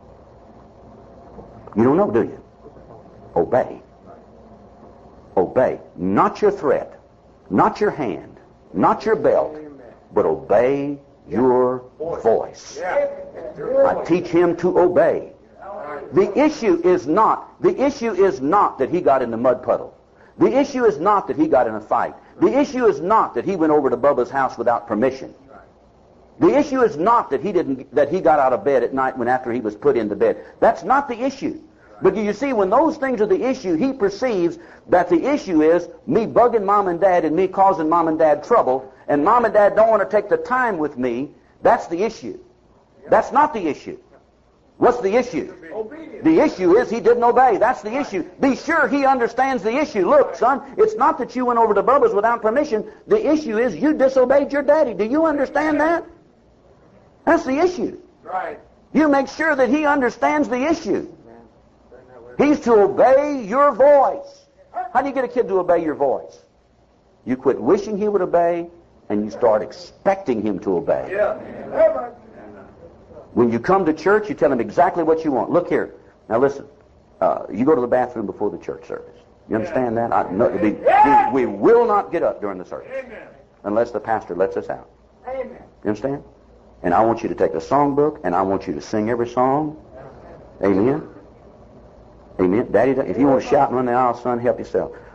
You don't know, do you? Obey. Obey. Not your threat, not your hand, not your belt, but obey your voice. I teach him to obey. The issue is not that he got in the mud puddle. The issue is not that he got in a fight. The issue is not that he went over to Bubba's house without permission. The issue is not that he got out of bed at night after he was put into bed. That's not the issue. But you see, when those things are the issue, he perceives that the issue is me bugging Mom and Dad and me causing Mom and Dad trouble, and Mom and Dad don't want to take the time with me. That's the issue. That's not the issue. What's the issue? The issue is he didn't obey. That's the issue. Be sure he understands the issue. Look, son, it's not that you went over to Bubba's without permission. The issue is you disobeyed your daddy. Do you understand that? That's the issue. Right. You make sure that he understands the issue. He's to obey your voice. How do you get a kid to obey your voice? You quit wishing he would obey, and you start expecting him to obey. Yeah. When you come to church, you tell him exactly what you want. Look here. Now listen. You go to the bathroom before the church service. You understand that? We will not get up during the service unless the pastor lets us out. Amen. You understand? And I want you to take the songbook, and I want you to sing every song. Amen? Amen. Daddy, if you want to shout and run the aisle, son, help yourself.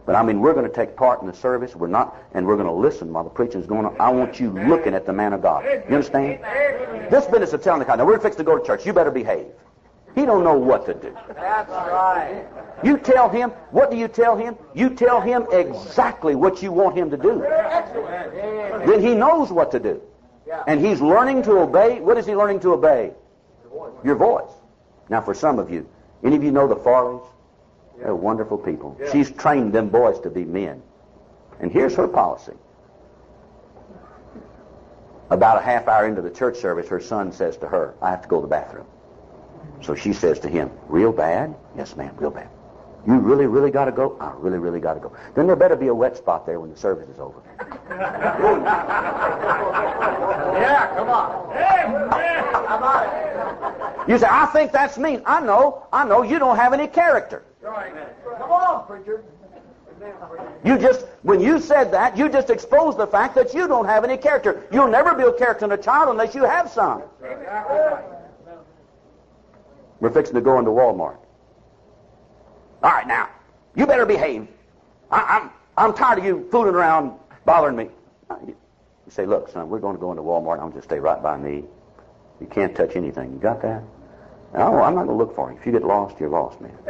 But I mean, we're going to take part in the service. We're not, and we're going to listen while the preaching is going on. I want you looking at the man of God. You understand? This business of telling the guy, now we're fixing to go to church. You better behave. He don't know what to do. That's right. You tell him, what do you tell him? You tell him exactly what you want him to do. Then he knows what to do. And he's learning to obey. What is he learning to obey? Your voice. Now for some of you, any of you know the Farleys? They're wonderful people. She's trained them boys to be men. And here's her policy. About a half hour into the church service, her son says to her, I have to go to the bathroom. So she says to him, real bad? Yes, ma'am, real bad. You really, really got to go? I really, really got to go. Then there better be a wet spot there when the service is over. Yeah, come on. How about it? You say, I think that's mean. I know. You don't have any character. Come on, preacher. When you said that, you just exposed the fact that you don't have any character. You'll never build character in a child unless you have some. We're fixing to go into Walmart. All right, now, you better behave. I'm tired of you fooling around, bothering me. You say, look, son, we're going to go into Walmart. I'm just stay right by me. You can't touch anything. You got that? No, I'm not going to look for you. If you get lost, you're lost, man.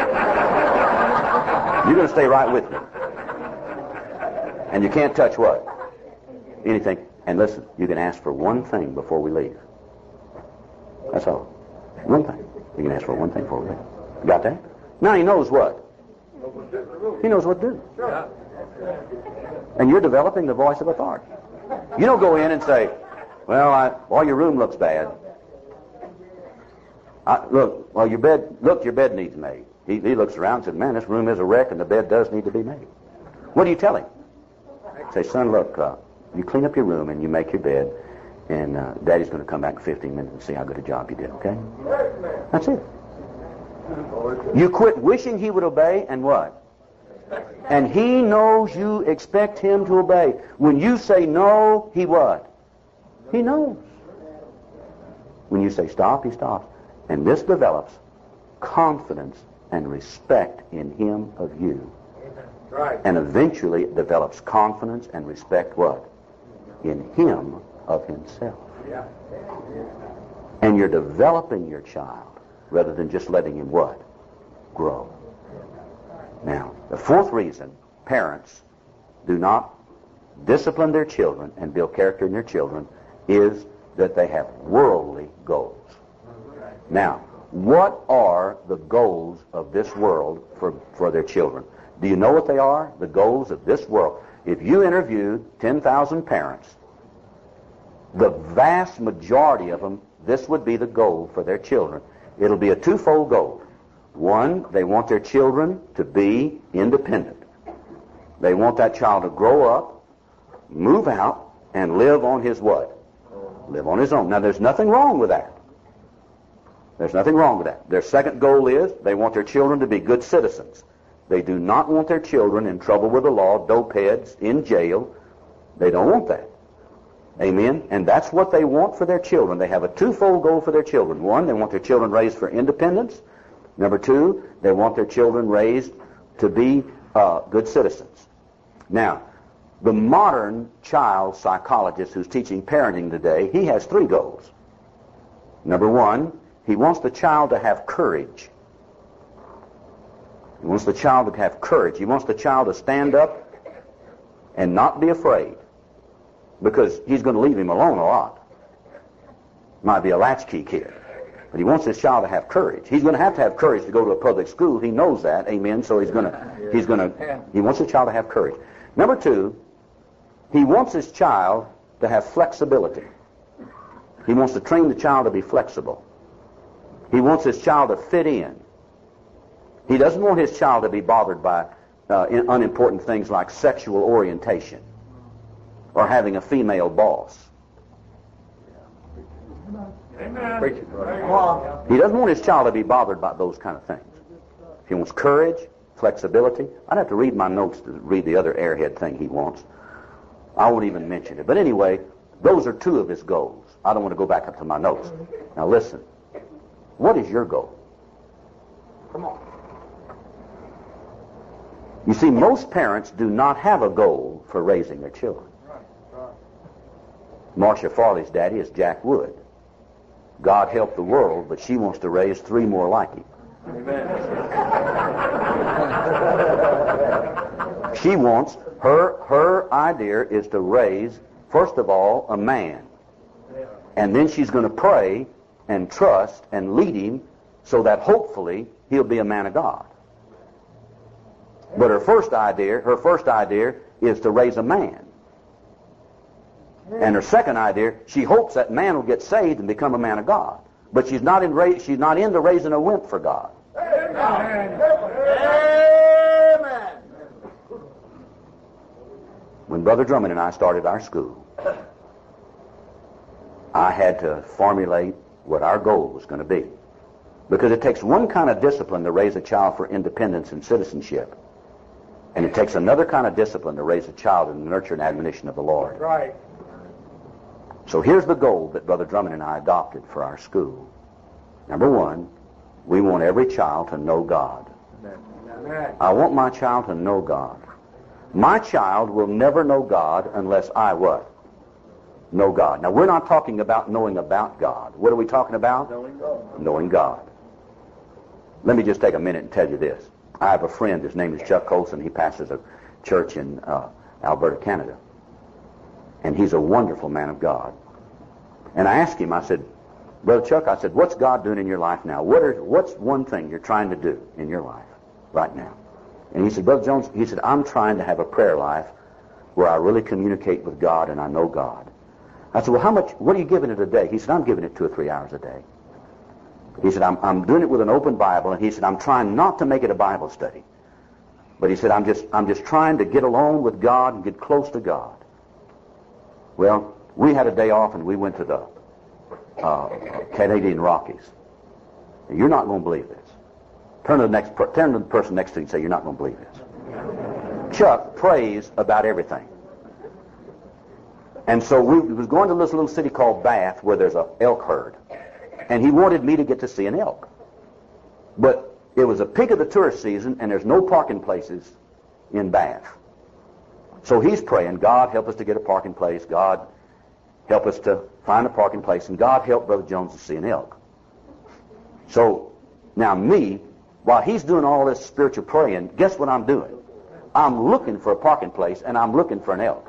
You're going to stay right with me. And you can't touch what? Anything. And listen, you can ask for one thing before we leave. That's all. One thing. You can ask for one thing before we leave. You got that? Now he knows what? He knows what to do. And you're developing the voice of authority. You don't go in and say, well, your room looks bad. Your bed needs made. He looks around and says, man, this room is a wreck and the bed does need to be made. What do you tell him? Say, son, look, you clean up your room and you make your bed, and Daddy's going to come back in 15 minutes and see how good a job you did, okay? That's it. You quit wishing he would obey, and what? And he knows you expect him to obey. When you say no, he what? He knows. When you say stop, he stops. And this develops confidence and respect in him of you. Right. And eventually it develops confidence and respect what? In him of himself. Yeah. And you're developing your child rather than just letting him what? Grow. Now, the fourth reason parents do not discipline their children and build character in their children is that they have worldly goals. Now, what are the goals of this world for their children? Do you know what they are? The goals of this world. If you interviewed 10,000 parents, the vast majority of them, this would be the goal for their children. It'll be a twofold goal. One, they want their children to be independent. They want that child to grow up, move out, and live on his what? Live on his own. Now, there's nothing wrong with that. There's nothing wrong with that. Their second goal is they want their children to be good citizens. They do not want their children in trouble with the law, dope heads, in jail. They don't want that. Amen? And that's what they want for their children. They have a twofold goal for their children. One, they want their children raised for independence. Number two, they want their children raised to be good citizens. Now, the modern child psychologist who's teaching parenting today, he has three goals. Number one, he wants the child to have courage. He wants the child to have courage. He wants the child to stand up and not be afraid, because he's going to leave him alone a lot. Might be a latchkey kid, but he wants his child to have courage. He's going to have courage to go to a public school. He knows that, amen. So he wants his child to have courage. Number two, he wants his child to have flexibility. He wants to train the child to be flexible. He wants his child to fit in. He doesn't want his child to be bothered by unimportant things like sexual orientation or having a female boss. Amen. He doesn't want his child to be bothered by those kind of things. He wants courage, flexibility. I'd have to read my notes to read the other airhead thing he wants. I won't even mention it. But anyway, those are two of his goals. I don't want to go back up to my notes. Now listen. What is your goal? Come on. You see, most parents do not have a goal for raising their children. Marcia Farley's daddy is Jack Wood. God help the world, but she wants to raise 3 more like him. She wants, her idea is to raise, first of all, a man. And then she's going to pray and trust and lead him so that hopefully he'll be a man of God. But her first idea is to raise a man. And her second idea, she hopes that man will get saved and become a man of God. But she's not into raising a wimp for God. Amen. When Brother Drummond and I started our school, I had to formulate what our goal was going to be. Because it takes one kind of discipline to raise a child for independence and citizenship. And it takes another kind of discipline to raise a child in the nurture and admonition of the Lord. Right. So here's the goal that Brother Drummond and I adopted for our school. Number 1, we want every child to know God. Amen. I want my child to know God. My child will never know God unless I what? Know God. Now, we're not talking about knowing about God. What are we talking about? Knowing God. Knowing God. Let me just take a minute and tell you this. I have a friend, his name is Chuck Colson. He pastors a church in Alberta, Canada. And he's a wonderful man of God. And I asked him, I said, Brother Chuck, I said, what's God doing in your life now? What's one thing you're trying to do in your life right now? And he said, Brother Jones, he said, I'm trying to have a prayer life where I really communicate with God and I know God. I said, well, what are you giving it a day? He said, I'm giving it 2 or 3 hours a day. He said, I'm doing it with an open Bible, and he said, I'm trying not to make it a Bible study. But he said, I'm just trying to get alone with God and get close to God. Well, we had a day off, and we went to the Canadian Rockies. And you're not going to believe this. Turn to the person next to you and say, you're not going to believe this. Chuck prays about everything. And so we was going to this little city called Bath where there's an elk herd. And he wanted me to get to see an elk. But it was a peak of the tourist season, and there's no parking places in Bath. So he's praying, God, help us to get a parking place. God, help us to find a parking place. And God, help Brother Jones to see an elk. So now me, while he's doing all this spiritual praying, guess what I'm doing? I'm looking for a parking place, and I'm looking for an elk.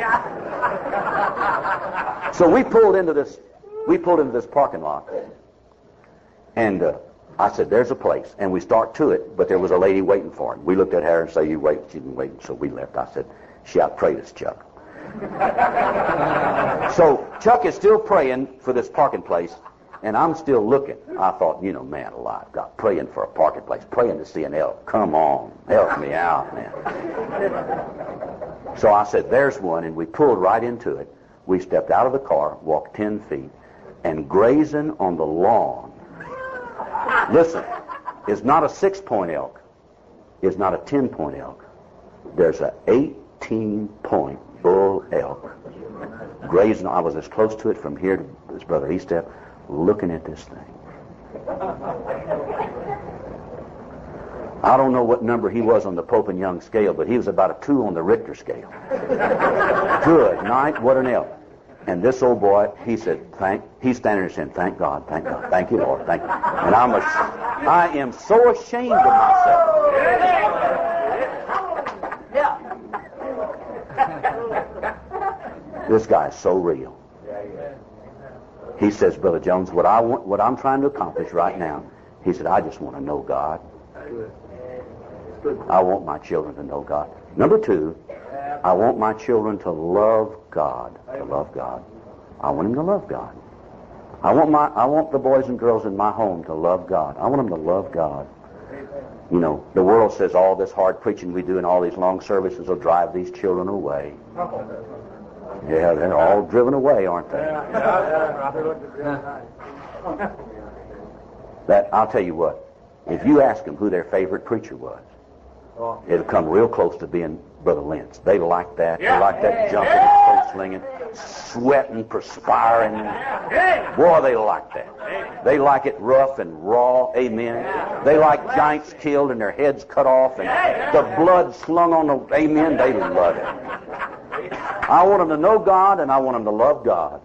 So we pulled into this parking lot, and I said, there's a place, and we start to it, but there was a lady waiting for him. We looked at her and said, you wait. She didn't wait, so we left. I said, she outprayed us, Chuck. So Chuck is still praying for this parking place, and I'm still looking. I thought, man alive, God, praying for a parking place, praying to see an elk. Come on, help me out, man. So I said, there's one, and we pulled right into it. We stepped out of the car, walked 10 feet, and grazing on the lawn. Listen, it's not a 6-point elk. It's not a 10-point elk. There's an 18-point bull elk grazing. I was as close to it from here to this Brother Estep, looking at this thing. I don't know what number he was on the Pope and Young scale, but he was about a 2 on the Richter scale. Good night, what an elk. And this old boy, he said, he's standing there saying, thank God, thank you, Lord, thank you. And I am so ashamed of myself. This guy is so real. He says, Brother Jones, what I'm trying to accomplish right now, he said, I just want to know God. I want my children to know God. Number 2, I want my children to love God. To love God. I want them to love God. I want the boys and girls in my home to love God. I want them to love God. The world says all this hard preaching we do and all these long services will drive these children away. Yeah, they're all driven away, aren't they? That I'll tell you what. If you ask them who their favorite preacher was, it'll come real close to being Brother Lentz. They like that. They like that jumping and coat slinging, sweating, perspiring. Boy, they like that. They like it rough and raw. Amen. They like giants killed and their heads cut off and the blood slung on the... Amen. They love it. I want them to know God and I want them to love God.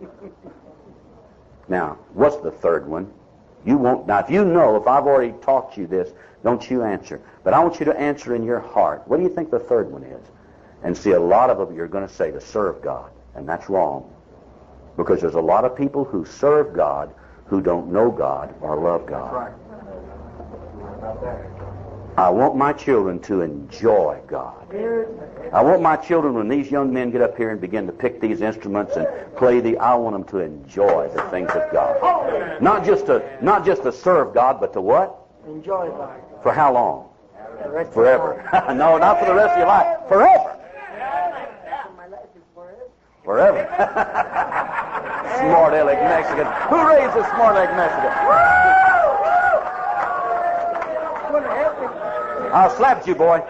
Now, what's the third one? You won't... Now, if you know, if I've already taught you this, don't you answer. But I want you to answer in your heart. What do you think the third one is? And see, a lot of them you're going to say to serve God. And that's wrong. Because there's a lot of people who serve God who don't know God or love God. I want my children to enjoy God. I want my children, when these young men get up here and begin to pick these instruments and play I want them to enjoy the things of God. Not just to serve God, but to what? Enjoy life. For how long? Forever. No, not for the rest of your life. Forever. Forever. Smart-aleck Mexican. Who raised the smart-aleck Mexican? I'll slap you, boy.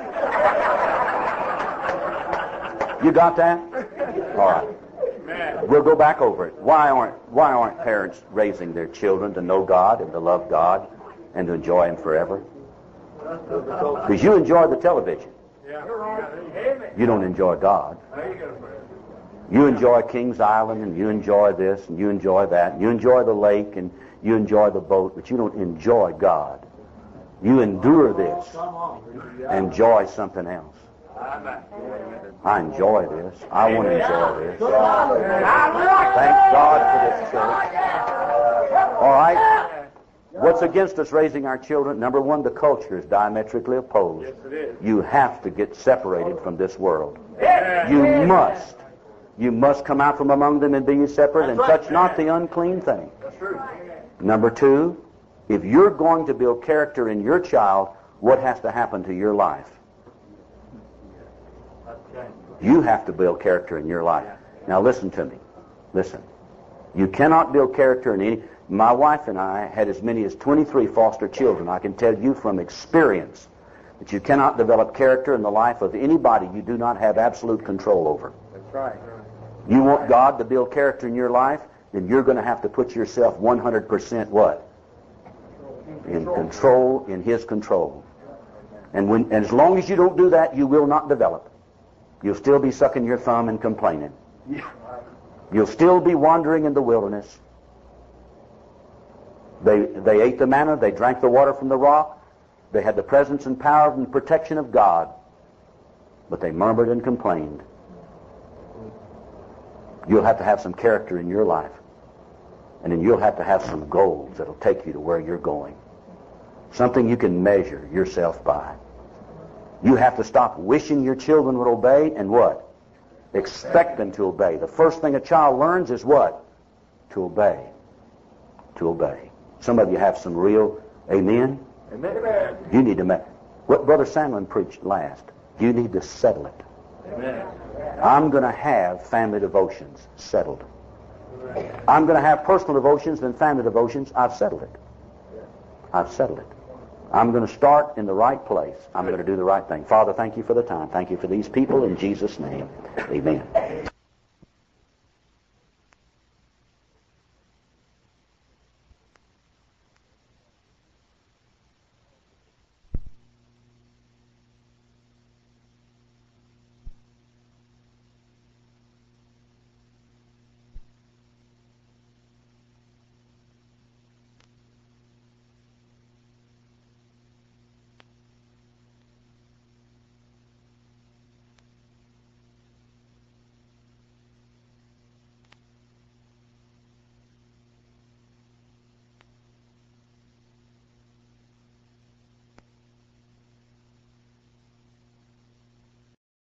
You got that? All right. We'll go back over it. Why aren't parents raising their children to know God and to love God and to enjoy Him forever? Because you enjoy the television. You don't enjoy God. You enjoy Kings Island, and you enjoy this, and you enjoy that, and you enjoy the lake, and you enjoy the boat, but you don't enjoy God. You endure this. Enjoy something else. I enjoy this. I want to enjoy this. Thank God for this church. All right. What's against us raising our children? Number one, the culture is diametrically opposed. You have to get separated from this world. You must. You must come out from among them and be ye separate, and touch not the unclean thing. Number two, if you're going to build character in your child, what has to happen to your life? You have to build character in your life. Now listen to me. Listen. You cannot build character in any... My wife and I had as many as 23 foster children. I can tell you from experience that you cannot develop character in the life of anybody you do not have absolute control over. That's right. You want God to build character in your life, then you're going to have to put yourself 100% what? In control, in His control. And as long as you don't do that, you will not develop. You'll still be sucking your thumb and complaining. You'll still be wandering in the wilderness. They ate the manna, they drank the water from the rock, they had the presence and power and protection of God, but they murmured and complained. You'll have to have some character in your life. And then you'll have to have some goals that'll take you to where you're going. Something you can measure yourself by. You have to stop wishing your children would obey and what? Expect them to obey. The first thing a child learns is what? To obey. To obey. Some of you have some real amen. Amen. You need to what Brother Sandlin preached last. You need to settle it. Amen. I'm going to have family devotions settled. I'm going to have personal devotions, then family devotions. I've settled it. I've settled it. I'm going to start in the right place. I'm going to do the right thing. Father, thank you for the time. Thank you for these people. In Jesus' name, amen.